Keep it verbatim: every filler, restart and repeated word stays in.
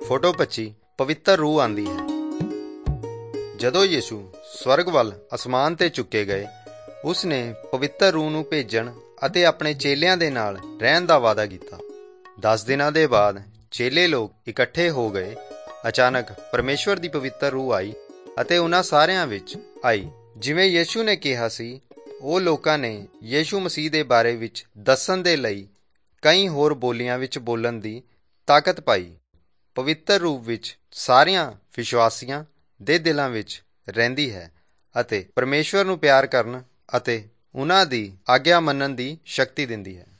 Photo ਪੱਚੀ ਪਵਿੱਤਰ ਰੂਹ ਆਂਦੀ ਹੈ। ਜਦੋਂ ਯਿਸੂ ਸਵਰਗ ਵੱਲ ਅਸਮਾਨ ਤੇ ਚੁੱਕੇ ਗਏ, ਉਸ ਨੇ ਪਵਿੱਤਰ ਰੂਹ ਨੂੰ ਭੇਜਣ ਅਤੇ ਆਪਣੇ ਚੇਲਿਆਂ ਦੇ ਨਾਲ ਰਹਿਣ ਦਾ ਵਾਅਦਾ ਕੀਤਾ। ਦਸ ਦਿਨਾਂ ਦੇ ਬਾਅਦ ਚੇਲੇ ਲੋਕ ਇਕੱਠੇ ਹੋ ਗਏ। ਅਚਾਨਕ ਪਰਮੇਸ਼ਵਰ ਦੀ ਪਵਿੱਤਰ ਰੂਹ ਆਈ ਅਤੇ ਉਹਨਾਂ ਸਾਰਿਆਂ ਵਿੱਚ ਆਈ। ਜਿਵੇਂ ਯਿਸੂ ਨੇ ਕਿਹਾ ਸੀ, ਉਹ ਲੋਕਾਂ ਨੇ ਯਿਸੂ ਮਸੀਹ ਦੇ ਬਾਰੇ ਵਿੱਚ ਦੱਸਣ ਦੇ ਲਈ ਕਈ ਹੋਰ ਬੋਲੀਆਂ ਵਿੱਚ ਬੋਲਣ ਦੀ ਤਾਕਤ ਪਾਈ। ਪਵਿੱਤਰ ਰੂਪ ਵਿੱਚ ਸਾਰਿਆਂ ਵਿਸ਼ਵਾਸੀਆਂ ਦੇ ਦਿਲਾਂ ਵਿੱਚ ਰਹਿੰਦੀ ਹੈ ਅਤੇ ਪਰਮੇਸ਼ਵਰ ਨੂੰ ਪਿਆਰ ਕਰਨ ਅਤੇ ਉਹਨਾਂ ਦੀ ਆਗਿਆ ਮੰਨਣ ਦੀ ਸ਼ਕਤੀ ਦਿੰਦੀ ਹੈ।